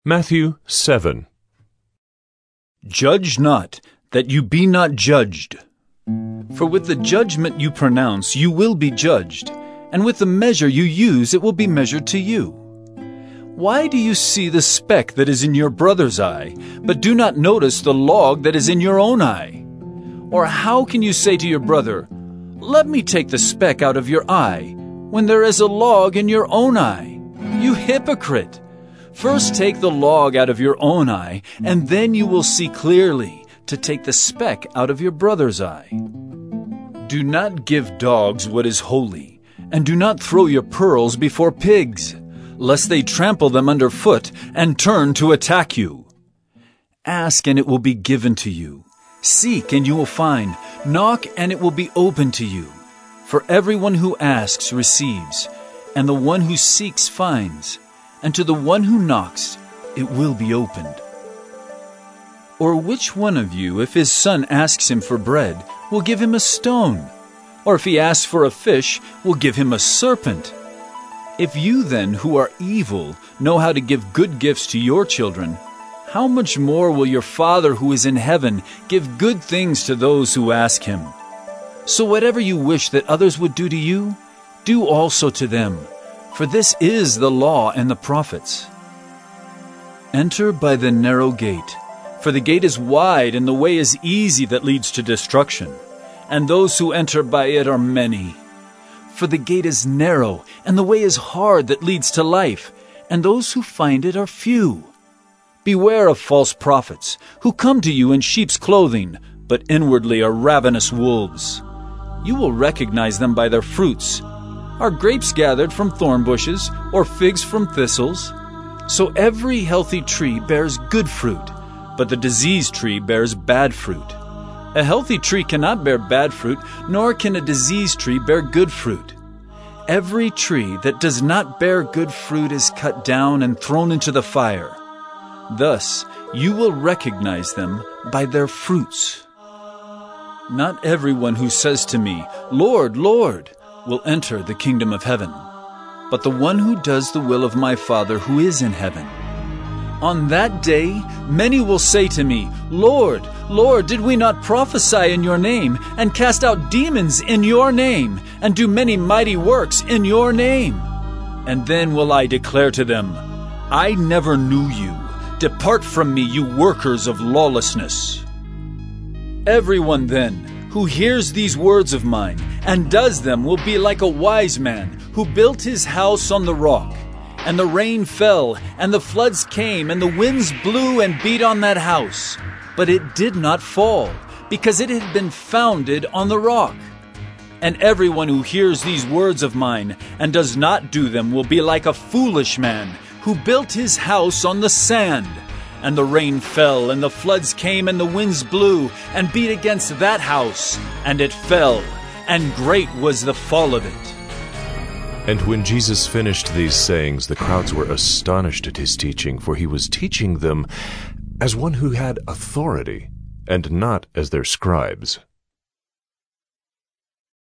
Matthew 7. Judge not, that you be not judged. For with the judgment you pronounce, you will be judged, and with the measure you use, it will be measured to you. Why do you see the speck that is in your brother's eye, but do not notice the log that is in your own eye? Or how can you say to your brother, "Let me take the speck out of your eye," when there is a log in your own eye? You hypocrite! First take the log out of your own eye, and then you will see clearly to take the speck out of your brother's eye. Do not give dogs what is holy, and do not throw your pearls before pigs, lest they trample them underfoot and turn to attack you. Ask, and it will be given to you. Seek, and you will find. Knock, and it will be opened to you. For everyone who asks receives, and the one who seeks finds, and to the one who knocks it will be opened. Or which one of you, if his son asks him for bread, will give him a stone? Or if he asks for a fish, will give him a serpent? If you then, who are evil, know how to give good gifts to your children, how much more will your Father who is in heaven give good things to those who ask him? So whatever you wish that others would do to you, do also to them, for this is the law and the prophets. Enter by the narrow gate, for the gate is wide and the way is easy that leads to destruction, and those who enter by it are many. For the gate is narrow and the way is hard that leads to life, and those who find it are few. Beware of false prophets, who come to you in sheep's clothing, but inwardly are ravenous wolves. You will recognize them by their fruits. Are grapes gathered from thorn bushes, or figs from thistles? So every healthy tree bears good fruit, but the diseased tree bears bad fruit. A healthy tree cannot bear bad fruit, nor can a diseased tree bear good fruit. Every tree that does not bear good fruit is cut down and thrown into the fire. Thus you will recognize them by their fruits. Not everyone who says to me, "Lord, Lord," will enter the kingdom of heaven, but the one who does the will of my Father who is in heaven. On that day, many will say to me, "Lord, Lord, did we not prophesy in your name, and cast out demons in your name, and do many mighty works in your name?" And then will I declare to them, "I never knew you. Depart from me, you workers of lawlessness." Everyone then who hears these words of mine and does them will be like a wise man who built his house on the rock. And the rain fell, and the floods came, and the winds blew and beat on that house. But it did not fall, because it had been founded on the rock. And everyone who hears these words of mine and does not do them will be like a foolish man who built his house on the sand. And the rain fell, and the floods came, and the winds blew and beat against that house, and it fell, and great was the fall of it. And when Jesus finished these sayings, the crowds were astonished at his teaching, for he was teaching them as one who had authority, and not as their scribes.